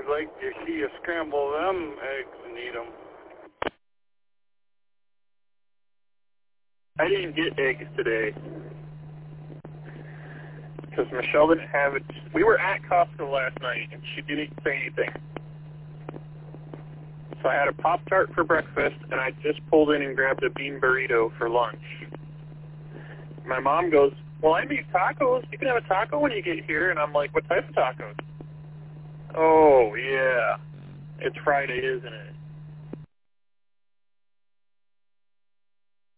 I'd like to see you scramble them eggs and eat them. I didn't get eggs today because Michelle didn't have it. We were at Costco last night, and she didn't say anything. So I had a Pop-Tart for breakfast, and I just pulled in and grabbed a bean burrito for lunch. My mom goes, well, I made tacos. You can have a taco when you get here. And I'm like, what type of tacos? Oh, yeah. It's Friday, isn't it?